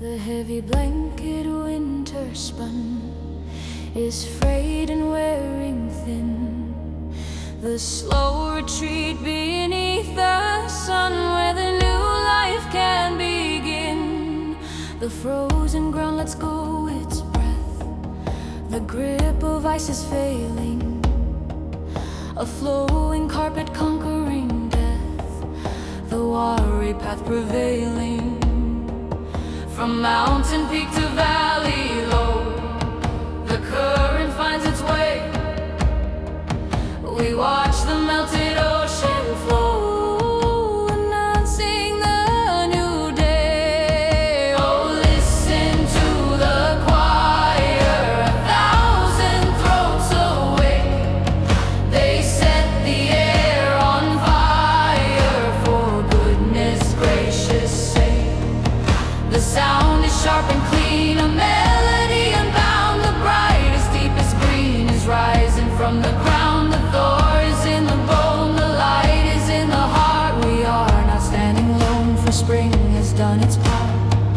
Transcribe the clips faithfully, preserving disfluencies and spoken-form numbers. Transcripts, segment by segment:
The heavy blanket winter spun is frayed and wearing thin. The slow retreat beneath the sun, where the new life can begin. The frozen ground lets go its breath. The grip of ice is failing. A flowing carpet conquering death. The watery path prevailing. From mountain peak to valley low, the current finds its way. We watch the melted ocean flow, announcing the new day. Oh, listen to the choir, a thousand throats awake. They set the air on fire, for goodness gracious sake. The sound is sharp and clean, a melody unbound. The brightest, deepest green is rising from the ground. The Thor is in the bone, the light is in the heart. We are not standing alone, for spring has done its part.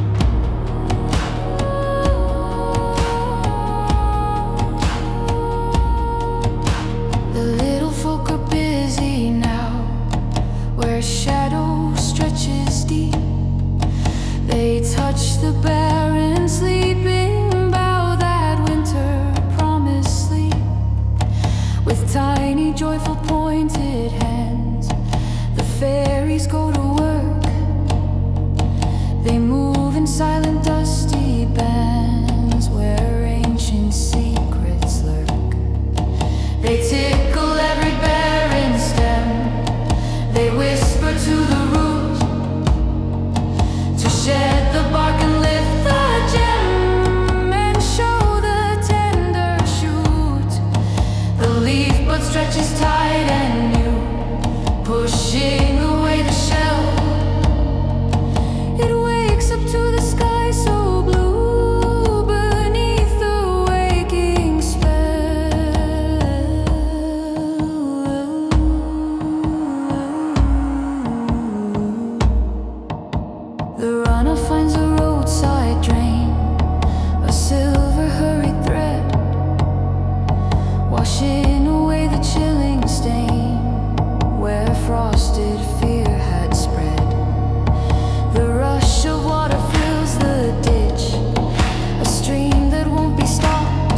The little folk are busy now, where shadow stretches deep. They touch the barren sleeping bough that winter promised sleep. With tiny joyful pointed hands, the fairies go to work. They move in silent dusty bands, where ancient secrets lurk. They tickle every barren stem. They whisper to the root to shed the bark and lift the gem, and show the tender shoot. The leaf bud stretches tight and new, pushing away the shell. It wakes up to the sky so blue, beneath the waking spell. The runner finds a roadside drain, a silver hurried thread, washing away the chilling stain, where frosted fear had spread. The rush of water fills the ditch, a stream that won't be stopped.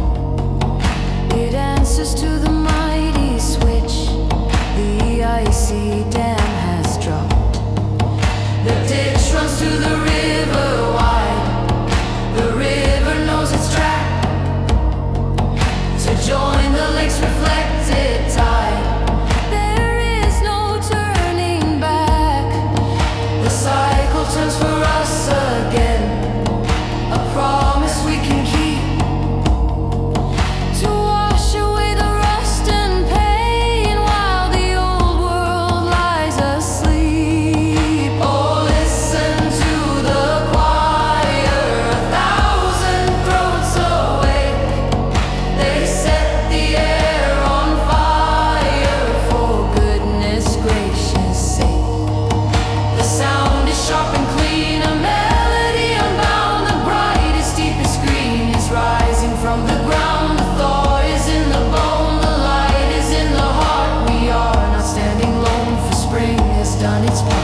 It answers to the mighty switch the icy dam has dropped. The ditch runs to the river wide. The river knows its track to join the lake's reflected tide. There is no turning back. The cycle turns for us again, a promise we can keep, to wash away the rust and pain while the old world lies asleep. Oh, listen to the choir, a thousand throats awake. They set the air on fire, for goodness gracious sake. The sound is sharp and clean, a melody unbound. The brightest, deepest green is rising from the ground. The Thor is in the bone, the light is in the heart. We are not standing alone, for spring has done its part.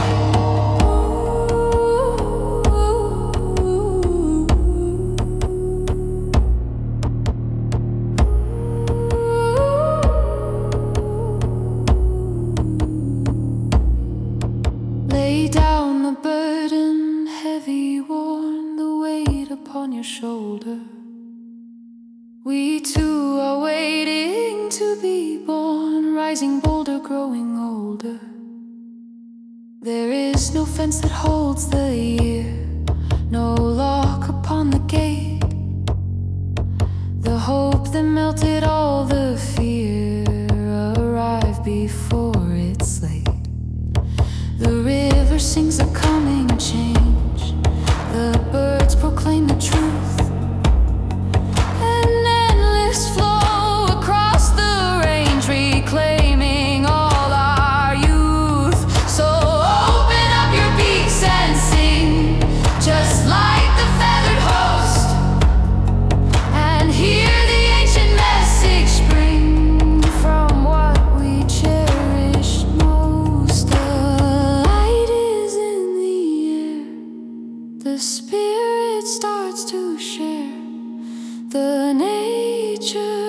Lay down the burden, heavy worn, the weight upon your shoulder. We too are waiting to be born, rising bolder, growing older. There is no fence that holds the year, no lock upon the gate. The hope that melted all the fear arrived before it's late. The river sings a coming change. The birds proclaim the truth. An endless flow across the range, reclaiming all our youth. So open up your beaks and sing, just like spirit starts to share the nature